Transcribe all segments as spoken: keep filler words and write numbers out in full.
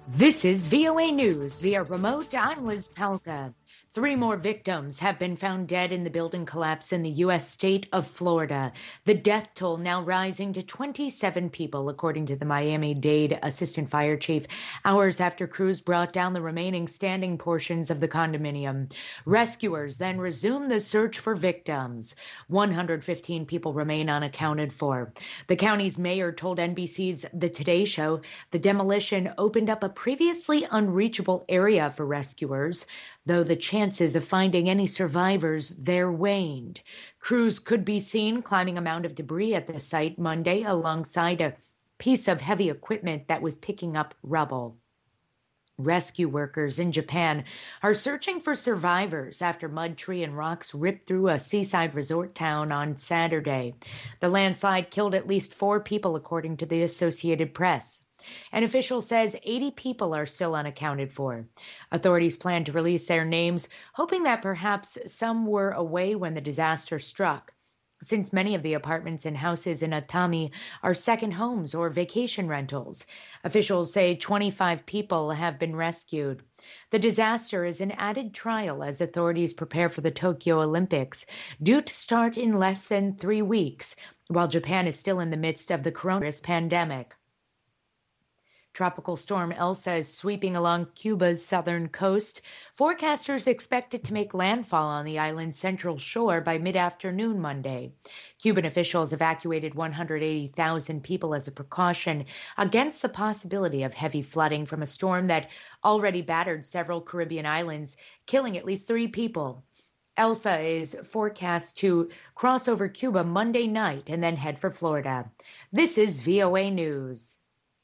This is V O A News via remote. I'm Liz Palka. Three more victims have been found dead in the building collapse in the U S state of Florida. The death toll now rising to twenty-seven people, according to the Miami-Dade assistant fire chief, hours after crews brought down the remaining standing portions of the condominium. Rescuers then resumed the search for victims. one hundred fifteen people remain unaccounted for. The county's mayor told N B C's The Today Show the demolition opened up a previously unreachable area for rescuers, though the chances of finding any survivors there waned. Crews could be seen climbing a mound of debris at the site Monday alongside a piece of heavy equipment that was picking up rubble. Rescue workers in Japan are searching for survivors after mud, tree, and rocks ripped through a seaside resort town on Saturday. The landslide killed at least four people, according to the Associated Press. An official says eighty people are still unaccounted for. Authorities plan to release their names, hoping that perhaps some were away when the disaster struck, since many of the apartments and houses in Atami are second homes or vacation rentals. Officials say twenty-five people have been rescued. The disaster is an added trial as authorities prepare for the Tokyo Olympics, due to start in less than three weeks, while Japan is still in the midst of the coronavirus pandemic. Tropical storm Elsa is sweeping along Cuba's southern coast. Forecasters expect it to make landfall on the island's central shore by mid-afternoon Monday. Cuban officials evacuated one hundred eighty thousand people as a precaution against the possibility of heavy flooding from a storm that already battered several Caribbean islands, killing at least three people. Elsa is forecast to cross over Cuba Monday night and then head for Florida. This is V O A News.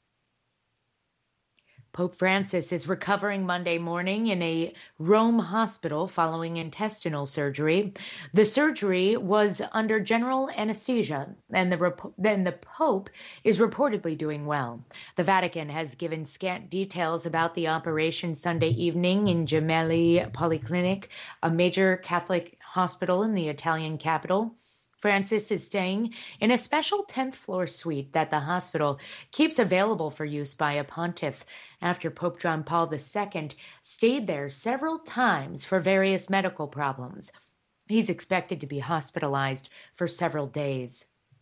Pope Francis is recovering Monday morning in a Rome hospital following intestinal surgery. The surgery was under general anesthesia, and the, rep- then the Pope is reportedly doing well. The Vatican has given scant details about the operation Sunday evening in Gemelli Polyclinic, a major Catholic hospital in the Italian capital. Francis is staying in a special tenth floor suite that the hospital keeps available for use by a pontiff after Pope John Paul the Second stayed there several times for various medical problems. He's expected to be hospitalized for several days.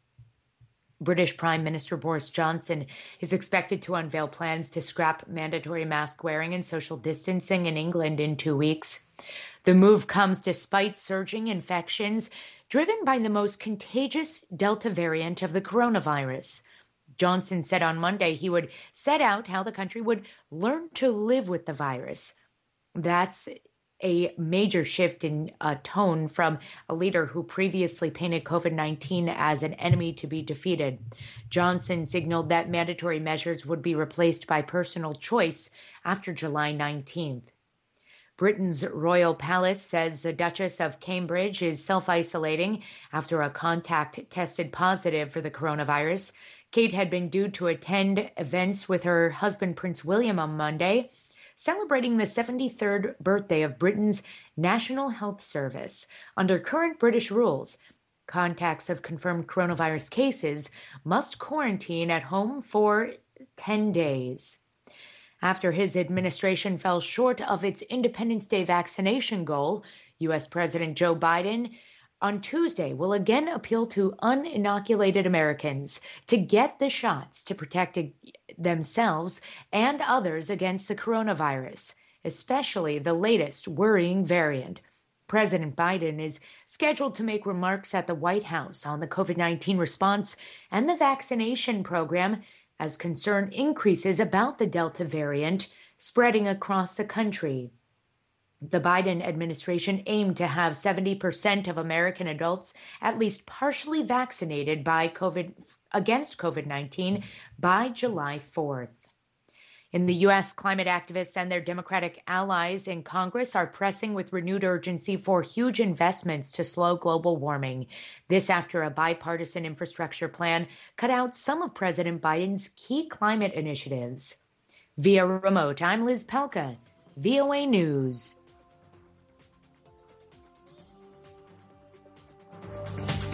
British Prime Minister Boris Johnson is expected to unveil plans to scrap mandatory mask wearing and social distancing in England in two weeks. The move comes despite surging infections driven by the most contagious Delta variant of the coronavirus. Johnson said on Monday he would set out how the country would learn to live with the virus. That's a major shift in uh, tone from a leader who previously painted COVID nineteen as an enemy to be defeated. Johnson signaled that mandatory measures would be replaced by personal choice after July nineteenth. Britain's royal palace says the Duchess of Cambridge is self-isolating after a contact tested positive for the coronavirus. Kate had been due to attend events with her husband, Prince William, on Monday, celebrating the seventy-third birthday of Britain's National Health Service. Under current British rules, contacts of confirmed coronavirus cases must quarantine at home for ten days. After his administration fell short of its Independence Day vaccination goal, U S President Joe Biden on Tuesday will again appeal to uninoculated Americans to get the shots to protect themselves and others against the coronavirus, especially the latest worrying variant. President Biden is scheduled to make remarks at the White House on the COVID nineteen response and the vaccination program as concern increases about the Delta variant spreading across the country. The Biden administration aimed to have seventy percent of American adults at least partially vaccinated by COVID against COVID nineteen by July fourth. In the U S, climate activists and their Democratic allies in Congress are pressing with renewed urgency for huge investments to slow global warming. This after a bipartisan infrastructure plan cut out some of President Biden's key climate initiatives. Via remote, I'm Liz Pelka, V O A News.